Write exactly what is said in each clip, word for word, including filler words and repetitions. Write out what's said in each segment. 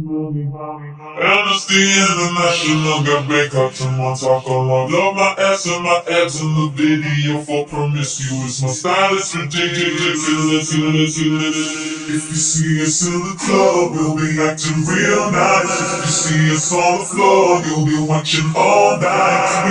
Amnesty International got Bangkok to my talk along. Love my ass and my abs in the video for promiscuous. My style is ridiculous. If you see us in the club, we'll be acting real nice. If you see us on the floor, you'll be watching all night.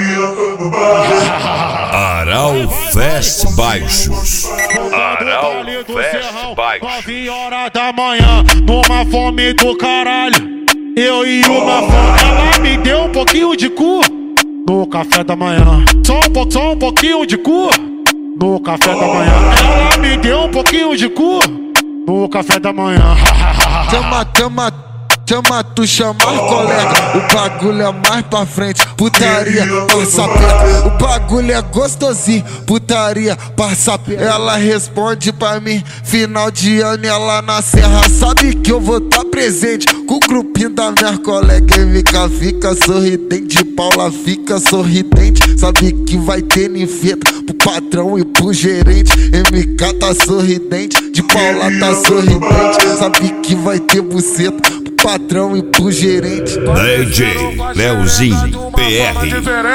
Aral Fest Baixos. Aral Fest Baixos. nove horas da manhã, numa fome do caralho. Eu e uma fome, ela me deu um pouquinho de cu no café da manhã. Só um, po só um pouquinho de cu no café da manhã. Ela me deu um pouquinho de cu no café da manhã. Chama, chama, chama, tu chama os colega. O bagulho é mais pra frente, putaria, passa perto. O bagulho é gostosinho, putaria, passa perto. Ela responde pra mim, final de ano ela na serra. Sabe que eu vou tá presente com o grupinho da minha colega. M K fica sorridente, Paula fica sorridente. Sabe que vai ter ninfeta pro patrão e pro gerente. M K tá sorridente, de Paula tá sorridente. Sabe que vai ter buceta pro patrão e pro gerente. D J Leozinho P R.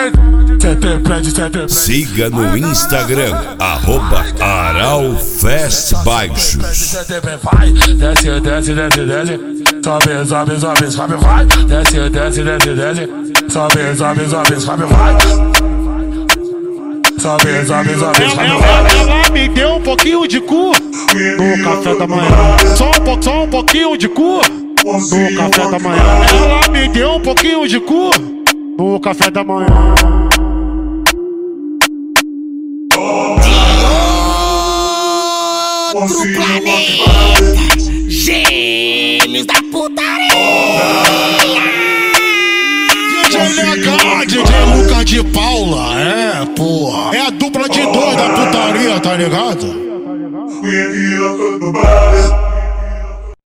Siga no Instagram, arroba Aral Fest Baixos. Desce, desce, desce, desce. Sobe, sobe, sobe, sobe, vai. Desce, desce, desce, desce. Sobe, sobe, sobe, sobe, vai. Sobe, sobe, sobe, sobe, vai. Ela me deu um pouquinho de cu no café da manhã. Só um, po só um pouquinho de cu no café da manhã. Ela me deu um pouquinho de cu no café da manhã. Outro planeta, gêmeos da putaria. D J Legal, D J Lucas de Paula, é, porra. É a dupla de dois da putaria, tá ligado? We ain't here for the body.